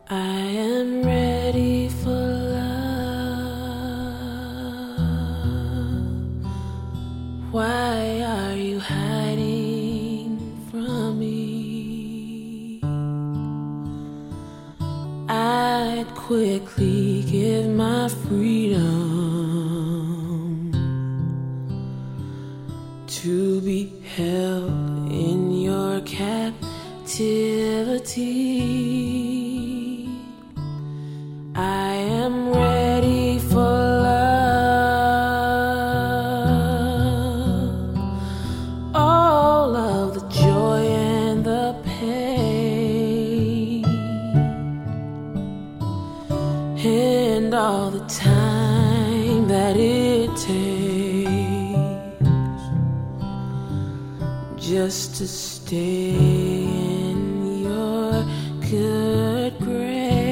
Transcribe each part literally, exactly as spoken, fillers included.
I am ready for love. Why are you hiding from me? I'd quickly give my freedom to be held in your captivity. I am ready for love, all of the joy and the pain, and all the time that it takes just to stay in your good grace.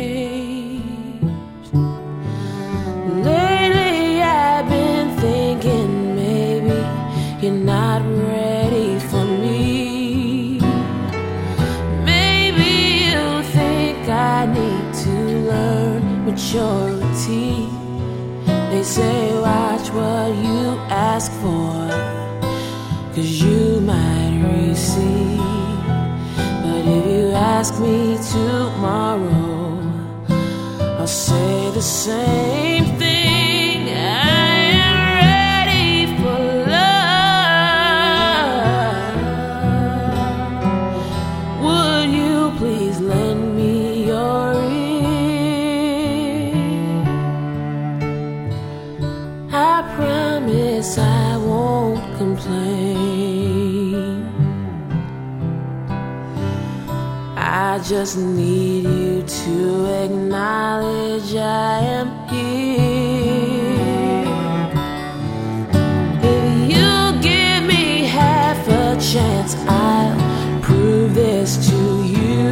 Lately I've been thinking maybe you're not ready for me. Maybe you think I need to learn maturity. They say watch what you ask for, 'cause you might receive. But if you ask me tomorrow, I'll say the same thing. I am ready for love. Would you please lend me your ear? I promise I won't complain. I just need you to acknowledge I am here. If you give me half a chance, I'll prove this to you.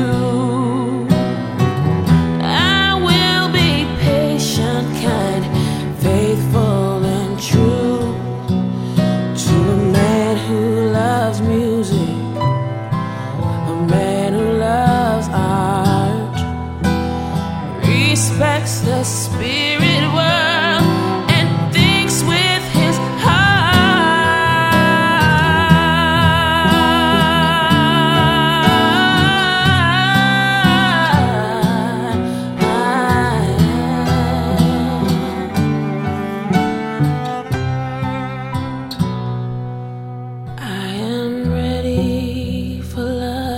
I will be patient, kind, faithful and true to a man who loves music, a man who loves art, respects the spirit world, and thinks with his heart. I am ready for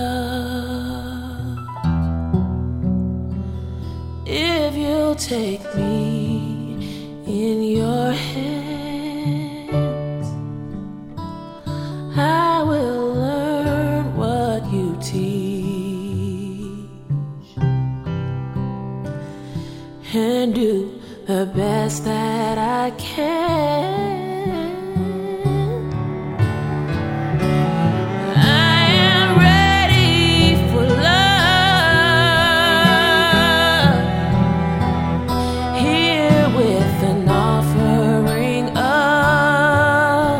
love. If you'll take me in your hands, I will learn what you teach and do the best that I can. I am ready for love, here with an offering of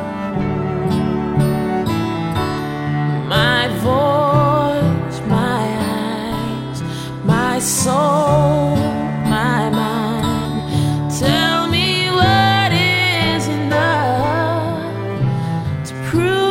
my voice, my eyes, my soul, my mind. Tell me what is enough to prove